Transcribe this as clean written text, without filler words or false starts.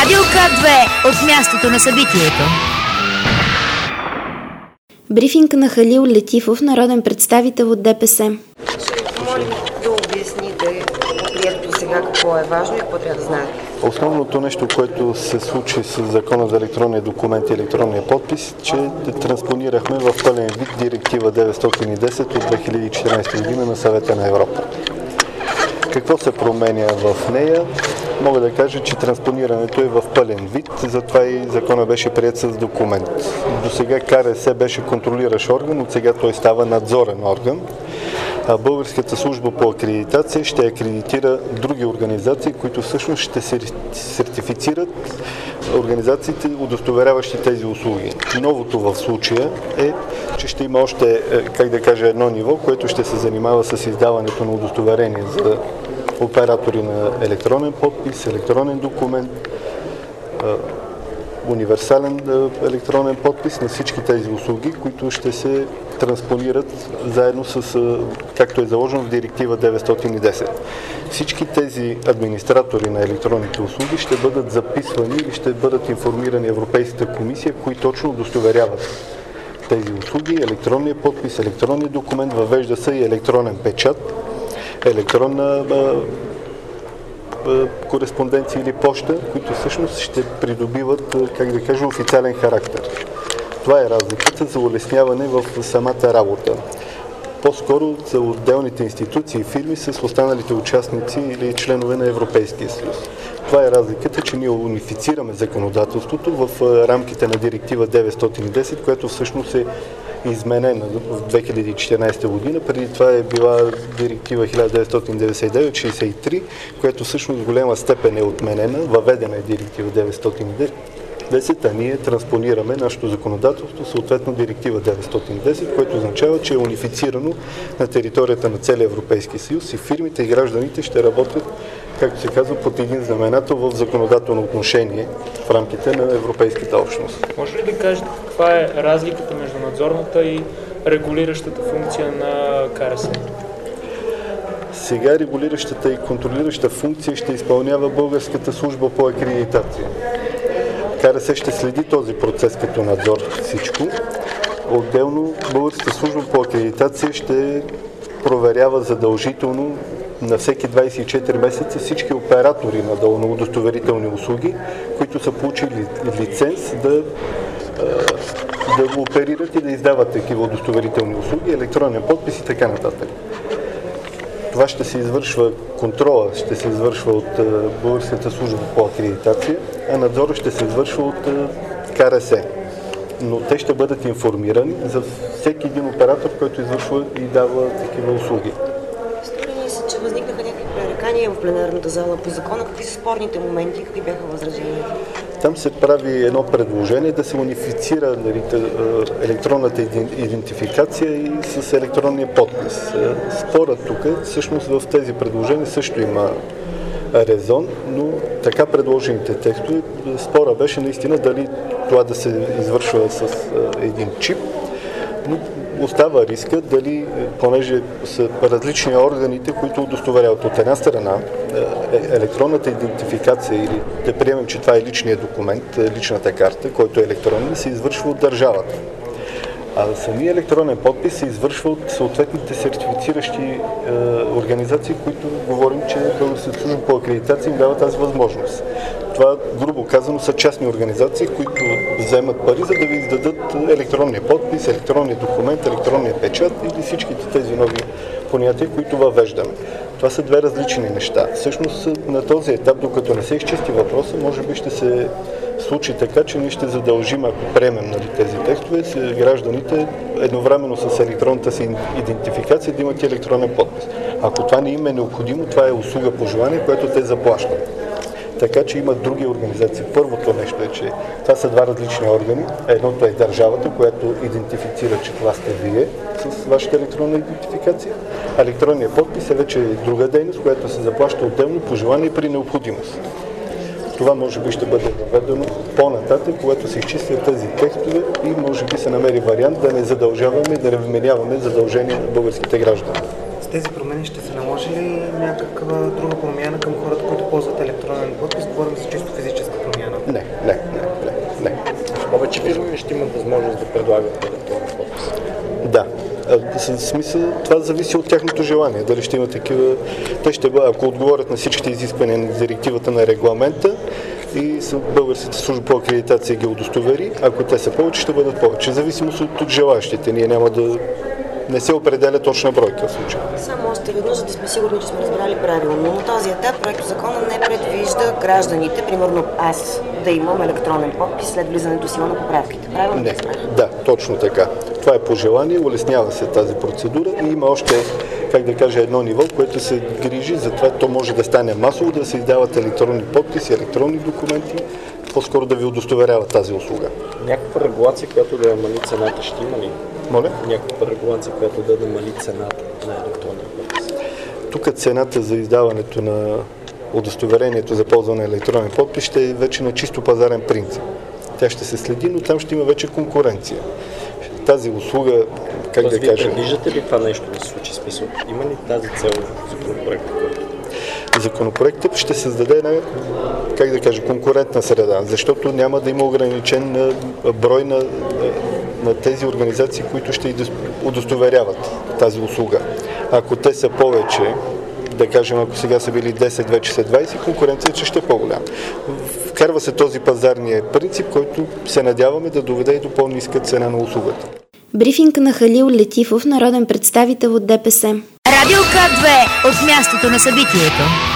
Радио К2 от мястото на събитието. Брифинг на Халил Летифов, народен представител от ДПС. Молим да обясните прието сега какво е важно и какво трябва да знаете. Основното нещо, което се случи с Закона за електронния документ и електронния подпис, че транспонирахме в пълен вид Директива 910 от 2014 година на Съвета на Европа. Какво се променя в нея? Мога да кажа, че транспонирането е в пълен вид, затова и закона беше приет с документ. До сега КРС беше контролиращ орган, от сега той става надзорен орган. А Българската служба по акредитация ще акредитира други организации, които всъщност ще се сертифицират организациите, удостоверяващи тези услуги. Новото в случая е, че ще има още, едно ниво, което ще се занимава с издаването на удостоверение за оператори на електронен подпис, електронен документ, универсален електронен подпис на всички тези услуги, които ще се транспонират заедно с, както е заложено в Директива 910. Всички тези администратори на електронните услуги ще бъдат записвани и ще бъдат информирани Европейската комисия, кои точно удостоверяват тези услуги, електронния подпис, електронния документ, въвежда се и електронен печат, електронна кореспонденция или поща, които всъщност ще придобиват, официален характер. Това е разликата за улесняване в самата работа. По-скоро за отделните институции и фирми с останалите участници или членове на Европейския съюз. Това е разликата, че ние унифицираме законодателството в рамките на Директива 910, която всъщност е изменена в 2014 година. Преди това е била Директива 1999-63, която всъщност в голяма степен е отменена, въведена е Директива 910, а ние транспонираме нашето законодателство, съответно Директива 910, което означава, че е унифицирано на територията на целия Европейски съюз и фирмите и гражданите ще работят, както се казва, под един знаменател в законодателно отношение в рамките на Европейската общност. Може ли да кажете каква е разликата между надзорната и регулиращата функция на КРС? Сега регулиращата и контролираща функция ще изпълнява Българската служба по акредитация. КРС ще следи този процес като надзор всичко. Отделно Българската служба по акредитация ще проверява задължително на всеки 24 месеца всички оператори на удостоверителни услуги, които са получили лиценз да го оперират и да издават такива удостоверителни услуги, електронен подпис и така нататък. Това ще се извършва, контрола ще се извършва от Българската служба по акредитация, а надзора ще се извършва от КРС. Но те ще бъдат информирани за всеки един оператор, който извършва и дава такива услуги. Струва се, че възникнаха някакви пререкания в пленарната зала по закона. Какви са спорните моменти, какви бяха възраженията? Там се прави едно предложение да се унифицира електронната идентификация и с електронния подпис. Спорът тук, всъщност в тези предложения също има резон, но така предложените текстове, спора беше наистина дали това да се извършва с един чип, но остава риска дали, понеже са различни органите, които удостоверяват от една страна електронната идентификация или да приемем, че това е личният документ, личната карта, който е електронен, се извършва от държавата. А самия електронен подпис се извършва от съответните сертифициращи организации, които говорим, че Българската служба по акредитация им дава тази възможност. Това, грубо казано, са частни организации, които вземат пари, за да ви издадат електронния подпис, електронния документ, електронния печат или всичките тези нови понятия, които въвеждаме. Това са две различни неща. Всъщност на този етап, докато не се изчисти въпроса, може би ще се случи така, че ние ще задължим, ако приемем тези текстове, гражданите едновременно с електронната си идентификация да имат електронен подпис. Ако това не им е необходимо, това е услуга по желание, която те заплащат. Така че има други организации. Първото нещо е, че това са два различни органи. Едното е държавата, която идентифицира, че това сте вие с вашата електронна идентификация. А електронният подпис е вече друга дейност, която се заплаща отделно по желание и при необходимост. Това може би ще бъде въведено по-нататък, когато се изчистят тези текстове и може би се намери вариант да не задължаваме, да не вменяваме задължения на българските граждани. С тези промени ще се наложи ли някаква друга промяна към хората, които ползват електронен подпис? Говорим за чисто физическа промяна. Всички фирми ще имат възможност да предлагат електронен подпис. Да. В смисъл, това зависи от тяхното желание. Дали ще има такива... Те ще бъдат, ако отговорят на всичките изисквания на директивата на регламента и българската служба по акредитация ги удостовери, ако те са повече, ще бъдат повече. В зависимост от желаящите. Ние няма да... Не се определя точна бройка в случая. Само още веднъж, за да сме сигурни, че сме разбрали правилно. На този етап проектозакона не предвижда гражданите, примерно аз, да имам електронен подпис след влизането сила на поправките. Правилно Не, да, точно така. Това е пожелание, улеснява се тази процедура и има още, как да кажа, едно ниво, което се грижи за това, то може да стане масово, да се издават електронни подписи, електронни документи, по-скоро да ви удостоверява тази услуга. Някаква регулация, която да намали цената, ще има ли? Моля? Някаква регулация, която да намали цената на електронния подпис? Тук цената за издаването на удостоверението за ползване на електронен подпис ще е вече на чисто пазарен принцип. Тя ще се следи, но там ще има вече конкуренция. Тази услуга, как да кажа... Предвиждате ли това нещо да се случи? Смисъл? Има ли тази цел в законопроекта? Законопроектът ще създаде една, как да кажа, конкурентна среда, защото няма да има ограничен брой на тези организации, които ще удостоверяват тази услуга. Ако те са повече, да кажем, ако сега са били 10, вече са 20, конкуренцията ще е по-голяма. Вкарва се този пазарния принцип, който се надяваме да доведе и до по-ниска цена на услугата. Брифинг на Халил Летифов, народен представител от ДПС. Радио К2 от мястото на събитието.